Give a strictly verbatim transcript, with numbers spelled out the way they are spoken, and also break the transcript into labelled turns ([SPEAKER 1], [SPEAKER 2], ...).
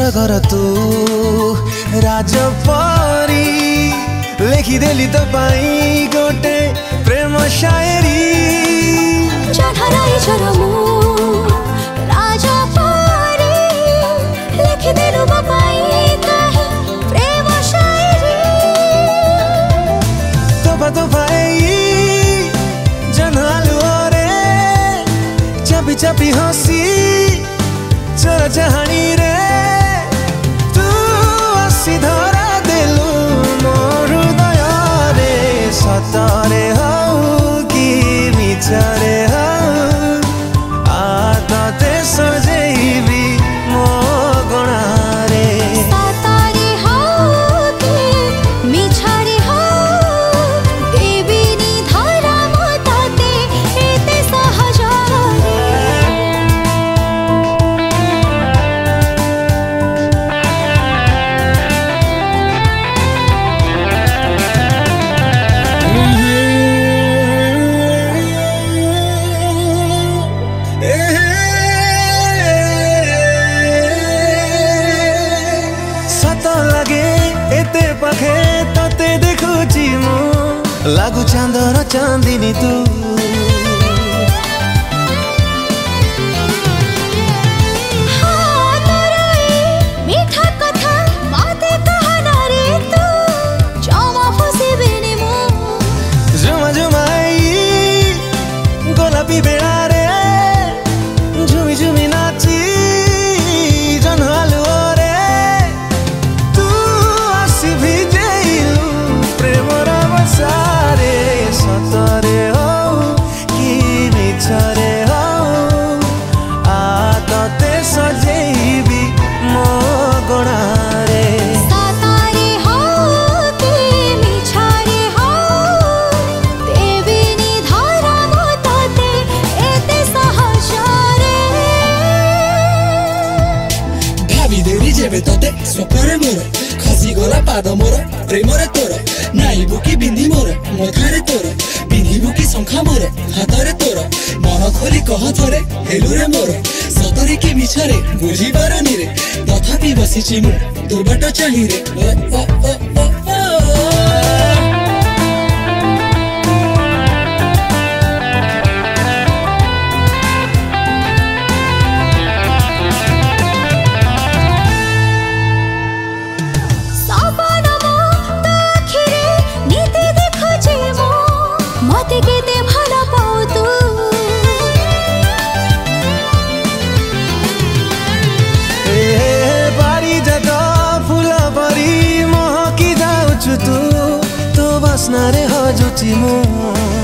[SPEAKER 1] कर तू राजपरी लेखिदेली तो पाई गोटे प्रेम शायरी
[SPEAKER 2] राजपरी लेखिदेलु पाई प्रेम शायरी
[SPEAKER 1] तोफा तोफा जनहालु रे चापी चापी हसी चोर चाहानी रे तू आसी धरा देलु मो हृदय रे सतरे हऊ कि मिछरे हऊ आदते सजेबी मो गणा रे
[SPEAKER 2] सतरे हऊ कि मिछरे हऊ देबिनी धरा मो तते एते सहज
[SPEAKER 1] पाखे तते देखुची मु लागु चांदर चांदिनी तू
[SPEAKER 2] मीठा कथा बाते कहना रे तू जमा फसे बेने मो
[SPEAKER 1] जुमा जुमाई गोलापी बेड़ा रे झुमी झुमी नाची जनहालु रे तू आसी भिजेलु प्रेमर बसारे सतरे हऊ कि मिछरे हऊ आदते सजेबी मो गणा रे
[SPEAKER 2] सतरे हऊ कि मिछरे हऊ देबिनी धरा मो तते एते सहज रे
[SPEAKER 3] भावी देरी जेबे तते स्वप्नरे मोर खसी गला पाद मोर प्रेमरे तोर नाई बुकी बिंदी मोर मथारे तोर बिंदी बुकी शंखा मोर हातरे तोर मन खोली कह थरे हेलुरे मोर सतरे कि मिछरे बुझी पारनी रे तथापि बसिछि मु तोर बाट चाहि रे ओ ओ ओ ओ
[SPEAKER 2] मते केते भला पाउ तू
[SPEAKER 1] ए बारी जगा फूल परी महकी जाउछु तू तो बस्ना रे हजुची मु